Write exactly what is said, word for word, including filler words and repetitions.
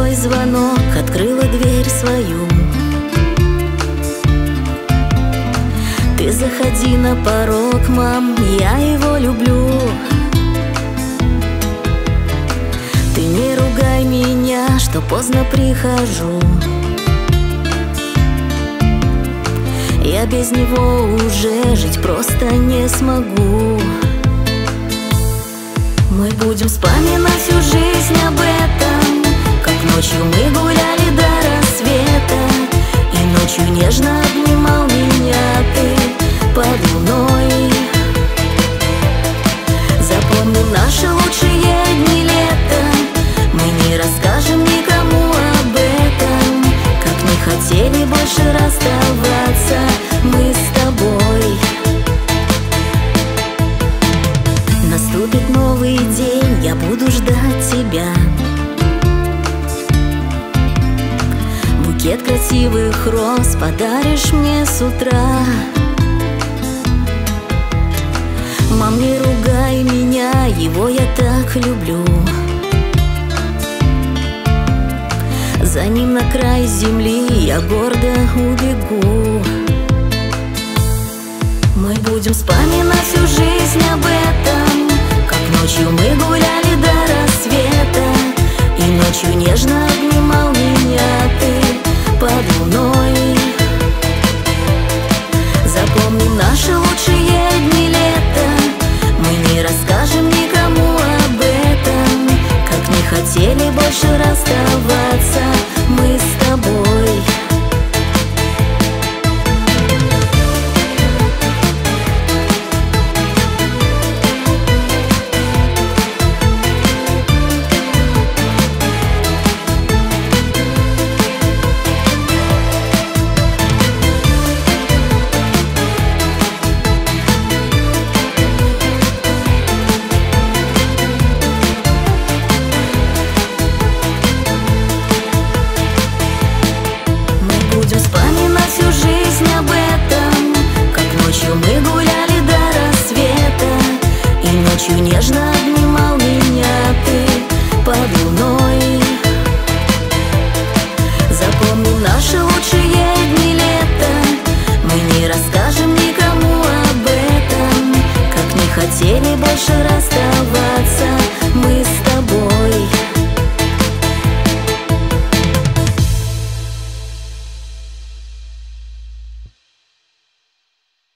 твой звонок, открыла дверь свою. Ты заходи на порог, мам, я его люблю. Ты не ругай меня, что поздно прихожу. Я без него уже жить просто не смогу. Мы будем вспоминать всю жизнь об этом, как ночью мы гуляли до рассвета, и ночью нежно обнимал меня ты под луной. Запомним наши лучшие дни лета, мы не расскажем никому об этом, как не хотели больше расставаться мы с тобой. Наступит новый день, я буду ждать тебя. Букет красивых роз подаришь мне с утра. Мам, не ругай меня, его я так люблю. За ним на край земли я гордо убегу. Мы будем вспоминать всю жизнь об этом, как ночью мы гуляли до рассвета, и ночью нежно обнимал меня ты под луной. Запомним наши лучшие дни лета, мы не расскажем никому об этом, как не хотели больше расставаться мы с тобой. Вспоминать всю жизнь об этом, как ночью мы гуляли до рассвета, и ночью нежно обнимал меня ты под луной. Запомним наши лучшие дни лета, мы не расскажем никому об этом, как не хотели больше расставаться